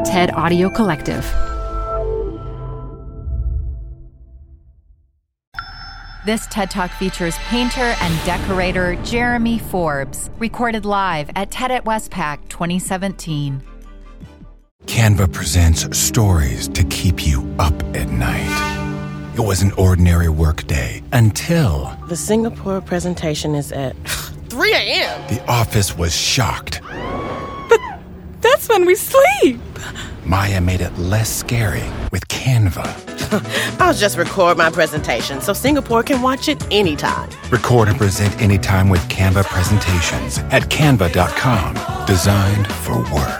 TED Audio Collective. This TED Talk features painter and decorator Jeremy Forbes, recorded live at TED at Westpac 2017. Canva presents stories to keep you up at night. It was an ordinary workday until... The Singapore presentation is at 3 a.m. The office was shocked. But that's when we sleep. Maya made it less scary with Canva. I'll just record my presentation so Singapore can watch it anytime. Record and present anytime with Canva presentations at canva.com. Designed for work.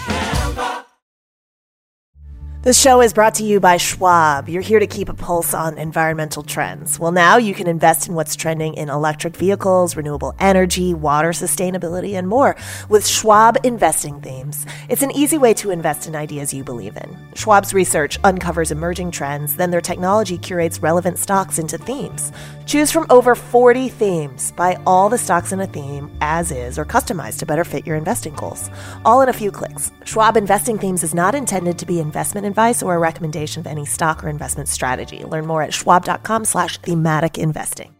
This show is brought to you by Schwab. You're here to keep a pulse on environmental trends. Well, now you can invest in what's trending in electric vehicles, renewable energy, water sustainability, and more with Schwab Investing Themes. It's an easy way to invest in ideas you believe in. Schwab's research uncovers emerging trends, then their technology curates relevant stocks into themes. Choose from over 40 themes. Buy all the stocks in a theme as is or customized to better fit your investing goals. All in a few clicks. Schwab Investing Themes is not intended to be investment advice or a recommendation of any stock or investment strategy. Learn more at schwab.com/thematic investing.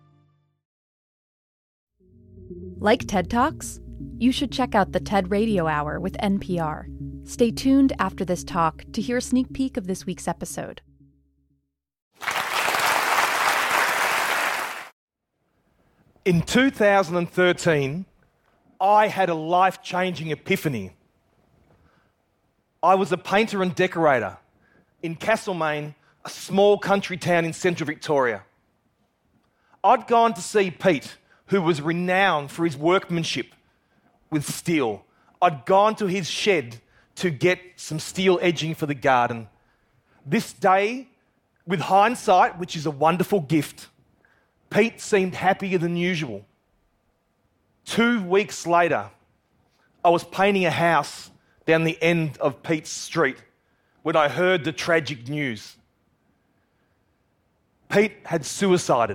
Like TED Talks? You should check out the TED Radio Hour with NPR. Stay tuned after this talk to hear a sneak peek of this week's episode. In 2013, I had a life-changing epiphany. I was a painter and decorator in Castlemaine, a small country town in central Victoria. I'd gone to see Pete, who was renowned for his workmanship with steel. I'd gone to his shed to get some steel edging for the garden. This day, with hindsight, which is a wonderful gift, Pete seemed happier than usual. 2 weeks later, I was painting a house down the end of Pete's street when I heard the tragic news. Pete had suicided.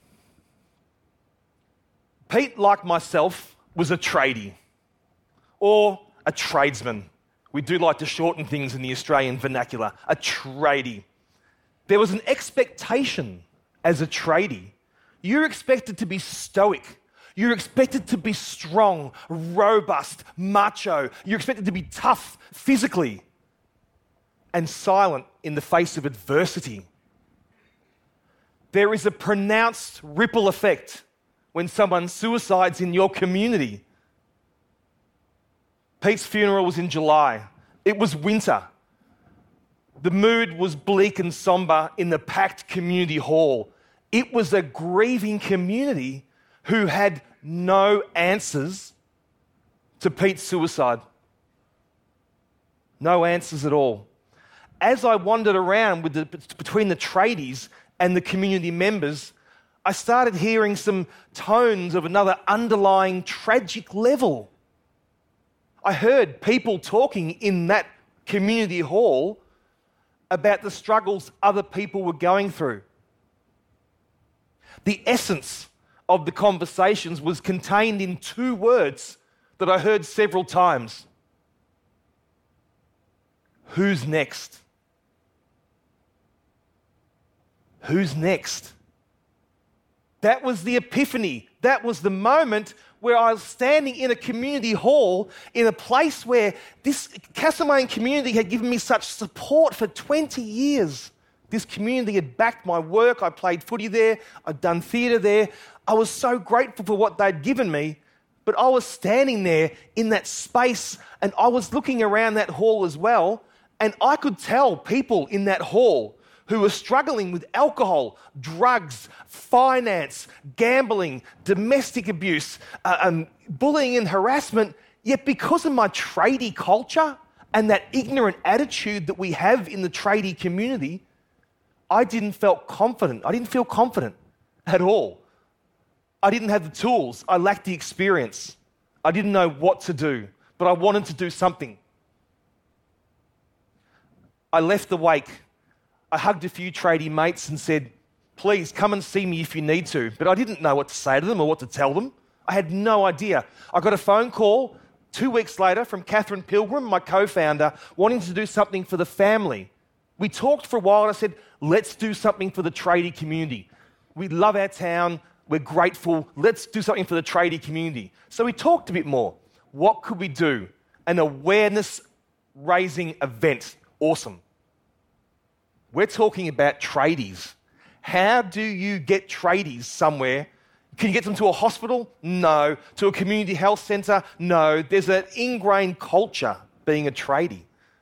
Pete, like myself, was a tradie or a tradesman. We do like to shorten things in the Australian vernacular, a tradie. There was an expectation as a tradie. You're expected to be stoic. You're expected to be strong, robust, macho. You're expected to be tough physically and silent in the face of adversity. There is a pronounced ripple effect when someone suicides in your community. Pete's funeral was in July. It was winter. The mood was bleak and somber in the packed community hall. It was a grieving community who had no answers to Pete's suicide. No answers at all. As I wandered around between the tradies and the community members, I started hearing some tones of another underlying tragic level. I heard people talking in that community hall about the struggles other people were going through. The essence of the conversations was contained in 2 words that I heard several times. Who's next? Who's next? That was the epiphany. That was the moment where I was standing in a community hall in a place where this Castlemaine community had given me such support for 20 years. This community had backed my work. I played footy there. I'd done theatre there. I was so grateful for what they'd given me, but I was standing there in that space and I was looking around that hall as well, and I could tell people in that hall who were struggling with alcohol, drugs, finance, gambling, domestic abuse, bullying and harassment, yet because of my tradie culture and that ignorant attitude that we have in the tradie community, I didn't feel confident. I didn't feel confident at all. I didn't have the tools. I lacked the experience. I didn't know what to do, but I wanted to do something. I left the wake. I hugged a few tradie mates and said, please come and see me if you need to. But I didn't know what to say to them or what to tell them. I had no idea. I got a phone call 2 weeks later, from Catherine Pilgrim, my co-founder, wanting to do something for the family. We talked for a while and I said, let's do something for the tradie community. We love our town, we're grateful, let's do something for the tradie community. So we talked a bit more. What could we do? An awareness-raising event. Awesome. We're talking about tradies. How do you get tradies somewhere? Can you get them to a hospital? No. To a community health centre? No. There's an ingrained culture being a tradie.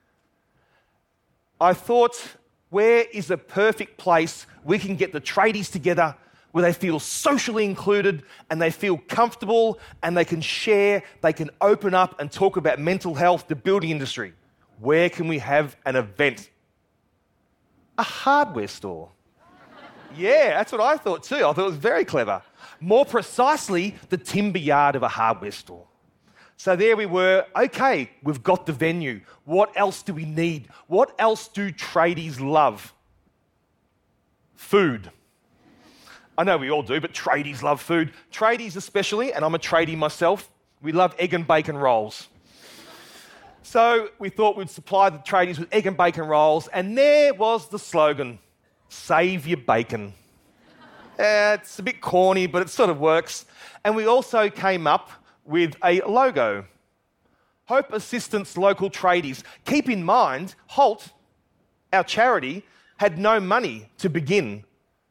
I thought, where is a perfect place we can get the tradies together where they feel socially included and they feel comfortable and they can share, they can open up and talk about mental health, the building industry? Where can we have an event? A hardware store. Yeah, that's what I thought too. I thought it was very clever. More precisely, the timber yard of a hardware store. So there we were. Okay, we've got the venue. What else do we need? What else do tradies love? Food. I know we all do, but tradies love food. Tradies especially, and I'm a tradie myself, we love egg and bacon rolls. So we thought we'd supply the tradies with egg and bacon rolls, and there was the slogan, save your bacon. It's a bit corny, but it sort of works. And we also came up with a logo. Hope Assistance Local Tradies. Keep in mind, HALT, our charity, had no money to begin.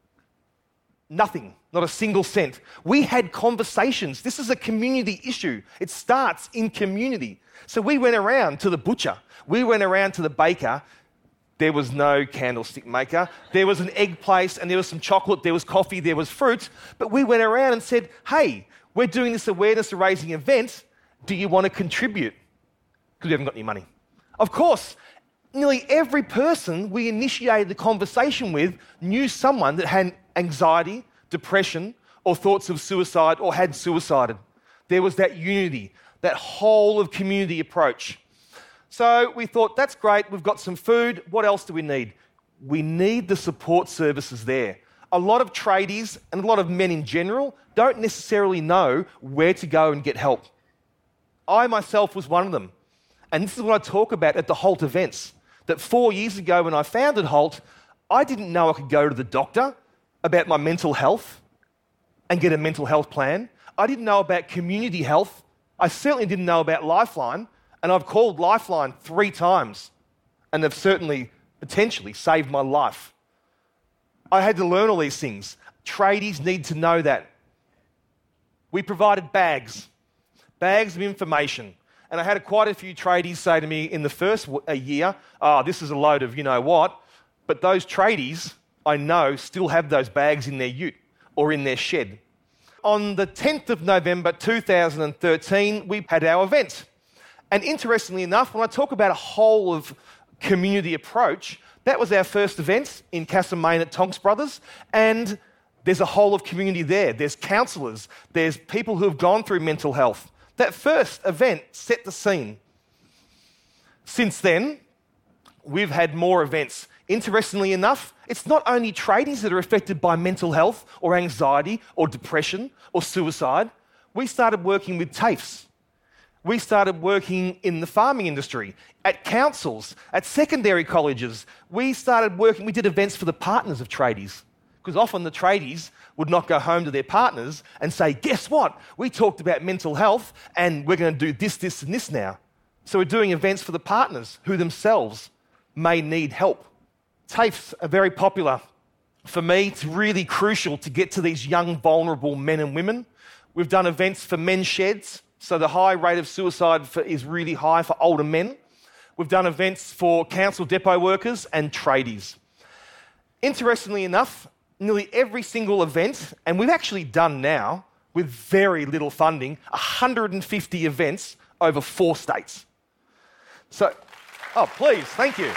Nothing, not a single cent. We had conversations. This is a community issue. It starts in community. So we went around to the butcher. We went around to the baker. There was no candlestick maker. There was an egg place and there was some chocolate, there was coffee, there was fruit. But we went around and said, hey, we're doing this awareness-raising event. Do you want to contribute? Because we haven't got any money. Of course, nearly every person we initiated the conversation with knew someone that had anxiety, depression, or thoughts of suicide or had suicided. There was that unity, that whole of community approach. So we thought, that's great, we've got some food, what else do we need? We need the support services there. A lot of tradies and a lot of men in general don't necessarily know where to go and get help. I myself was one of them. And this is what I talk about at the HALT events. That 4 years ago when I founded HALT, I didn't know I could go to the doctor about my mental health and get a mental health plan. I didn't know about community health. I certainly didn't know about Lifeline. And I've called Lifeline 3 times. And they've certainly, potentially, saved my life. I had to learn all these things. Tradies need to know that. We provided bags of information. And I had quite a few tradies say to me in the first year, this is a load of you know what. But those tradies, I know, still have those bags in their ute or in their shed. On the 10th of November 2013, we had our event. And interestingly enough, when I talk about a whole of community approach, that was our first event in Castlemaine at Tonks Brothers, and there's a whole of community there. There's counsellors, there's people who have gone through mental health. That first event set the scene. Since then, we've had more events. Interestingly enough, it's not only tradies that are affected by mental health or anxiety or depression or suicide. We started working with TAFEs. We started working in the farming industry, at councils, at secondary colleges. We did events for the partners of tradies, because often the tradies would not go home to their partners and say, guess what? We talked about mental health and we're going to do this, this, and this now. So we're doing events for the partners who themselves may need help. TAFEs are very popular. For me, it's really crucial to get to these young, vulnerable men and women. We've done events for men's sheds. So the high rate of suicide is really high for older men. We've done events for council depot workers and tradies. Interestingly enough, nearly every single event, and we've actually done now, with very little funding, 150 events over 4 states. So, please, thank you.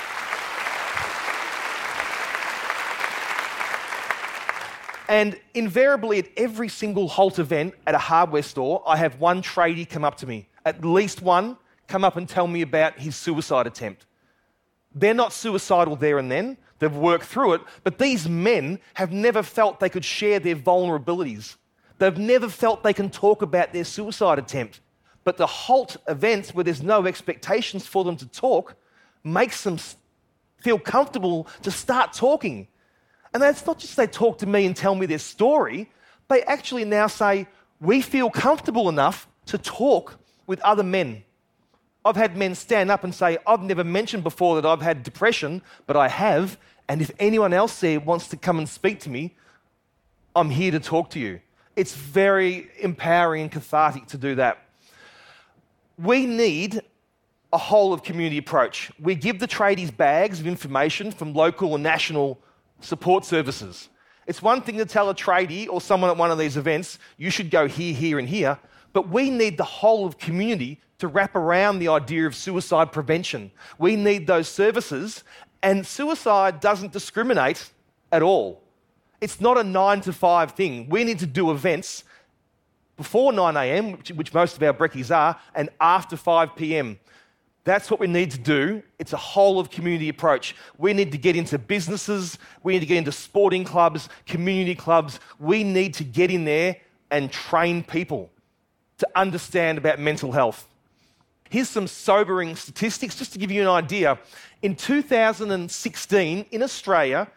And invariably at every single HALT event at a hardware store, I have one tradie come up to me, at least one, come up and tell me about his suicide attempt. They're not suicidal there and then, they've worked through it, but these men have never felt they could share their vulnerabilities. They've never felt they can talk about their suicide attempt. But the halt events where there's no expectations for them to talk makes them feel comfortable to start talking. And that's not just they talk to me and tell me their story. They actually now say, we feel comfortable enough to talk with other men. I've had men stand up and say, I've never mentioned before that I've had depression, but I have. And if anyone else there wants to come and speak to me, I'm here to talk to you. It's very empowering and cathartic to do that. We need a whole of community approach. We give the tradies bags of information from local and national support services. It's one thing to tell a tradie or someone at one of these events, you should go here, here, and here, but we need the whole of community to wrap around the idea of suicide prevention. We need those services, and suicide doesn't discriminate at all. It's not a 9 to 5 thing. We need to do events before 9 a.m, which most of our brekkies are, and after 5 p.m. That's what we need to do. It's a whole of community approach. We need to get into businesses. We need to get into sporting clubs, community clubs. We need to get in there and train people to understand about mental health. Here's some sobering statistics just to give you an idea. In 2016, in Australia,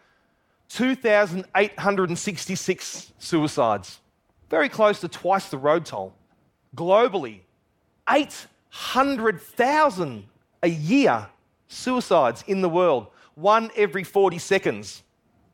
2,866 suicides, very close to twice the road toll. Globally, 800,000 a year suicides in the world, 1 every 40 seconds.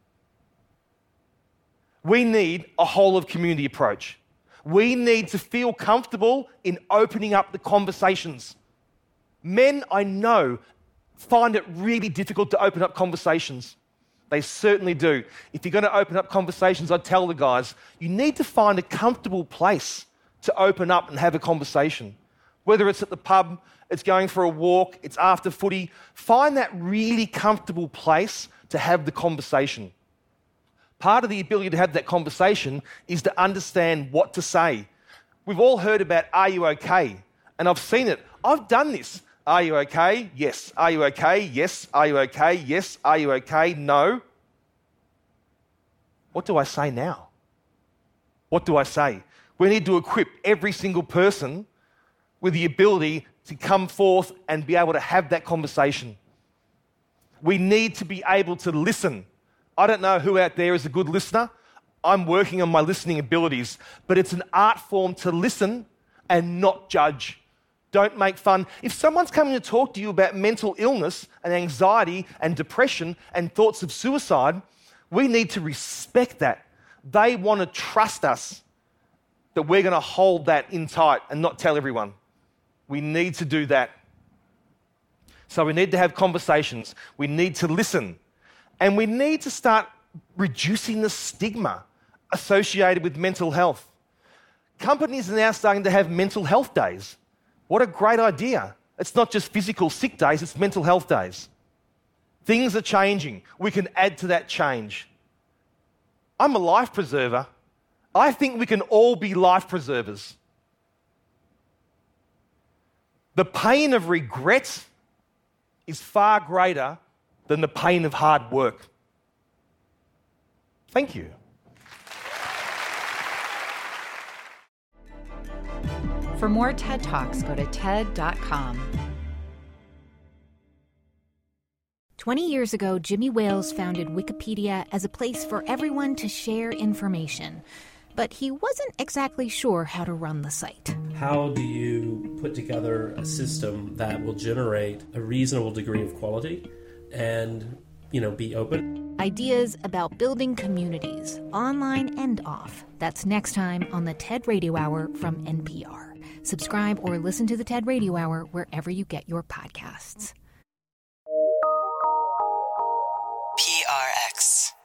We need a whole of community approach. We need to feel comfortable in opening up the conversations. Men, I know, find it really difficult to open up conversations. They certainly do. If you're going to open up conversations, I tell the guys, you need to find a comfortable place to open up and have a conversation. Whether it's at the pub, it's going for a walk, it's after footy, find that really comfortable place to have the conversation. Part of the ability to have that conversation is to understand what to say. We've all heard about, are you okay? And I've seen it. I've done this. Are you okay? Yes. Are you okay? Yes. Are you okay? Yes. Are you okay? No. What do I say now? What do I say? We need to equip every single person with the ability to come forth and be able to have that conversation. We need to be able to listen. I don't know who out there is a good listener. I'm working on my listening abilities, but it's an art form to listen and not judge. Don't make fun. If someone's coming to talk to you about mental illness and anxiety and depression and thoughts of suicide, we need to respect that. They want to trust us that we're going to hold that in tight and not tell everyone. We need to do that. So we need to have conversations. We need to listen. And we need to start reducing the stigma associated with mental health. Companies are now starting to have mental health days. What a great idea. It's not just physical sick days, it's mental health days. Things are changing. We can add to that change. I'm a life preserver. I think we can all be life preservers. The pain of regret is far greater than the pain of hard work. Thank you. For more TED Talks, go to TED.com. 20 years ago, Jimmy Wales founded Wikipedia as a place for everyone to share information. But he wasn't exactly sure how to run the site. How do you put together a system that will generate a reasonable degree of quality and, be open? Ideas about building communities, online and off. That's next time on the TED Radio Hour from NPR. Subscribe or listen to the TED Radio Hour wherever you get your podcasts. PRX.